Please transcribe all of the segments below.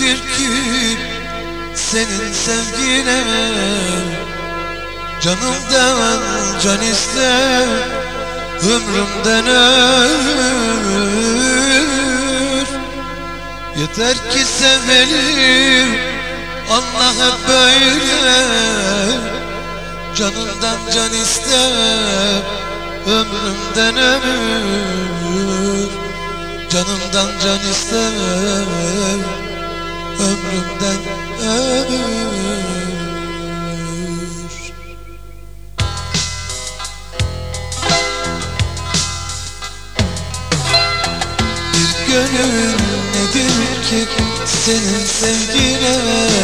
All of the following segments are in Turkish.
nedir ki senin sevgine? Canımdan can ister, ömrümden ömür. Yeter ki sevelim, Allah hep böyle. Canımdan can ister, ömrümden ömür. Canımdan can ister, ömrümden ömür. Bir gönül nedir ki senin sevgine?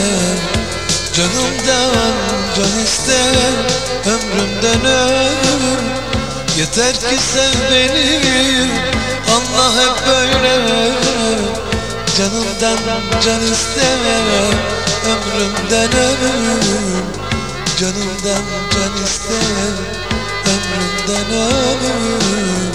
Canımdan can ister, ömrümden ömür. Yeter ki sev beni, Allah hep böyle. Canımdan can ister, ömrümden ömür. Canımdan can ister, ömrümden ömür.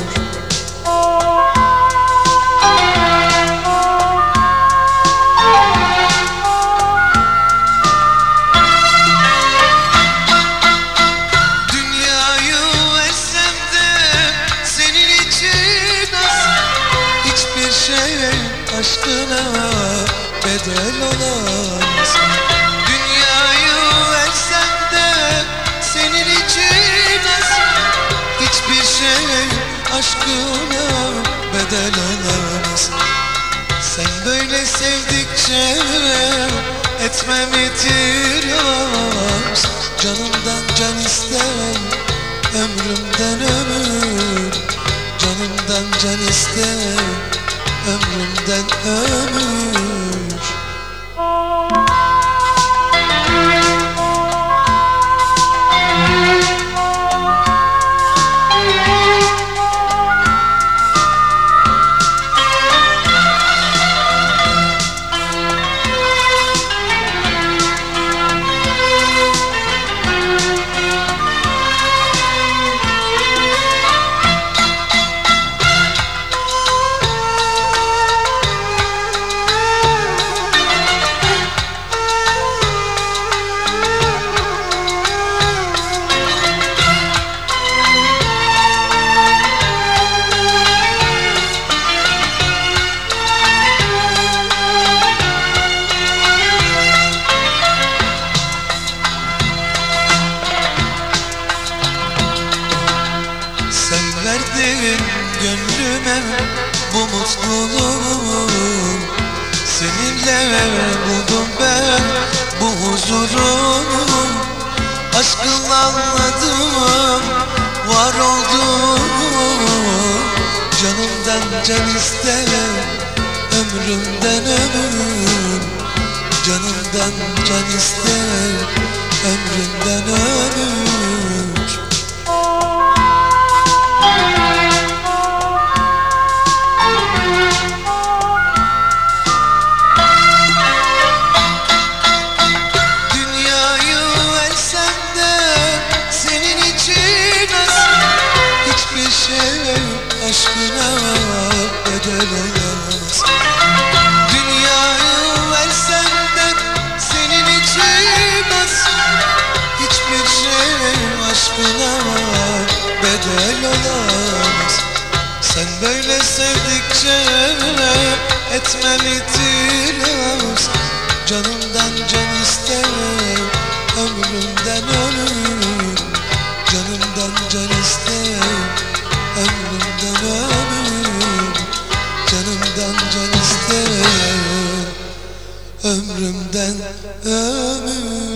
Aşkına bedel olamaz. Dünyayı versem de senin için az. Hiçbir şey aşkına bedel olamaz. Sen böyle sevdikçe etmem itiraz. Canımdan can ister, ömrümden ömür. Canımdan can ister, ömrümden ömür. Verdin gönlüme bu mutluluğu, seninle buldum ben bu huzuru. Aşkınla anladım, var oldum. Canımdan can ister, ömrümden ömür. Canımdan can ister, ömrümden ömür. Aşkına bedel olamaz. Dünyayı versem de senin için az. Hiçbir şey aşkına bedel olamaz. Sen böyle sevdikçe etmem itiraz. Canımdan can ister, ömrümden ömür. Canımdan can ister, ömrümden ömür. Canımdan can ister, ömrümden ömür.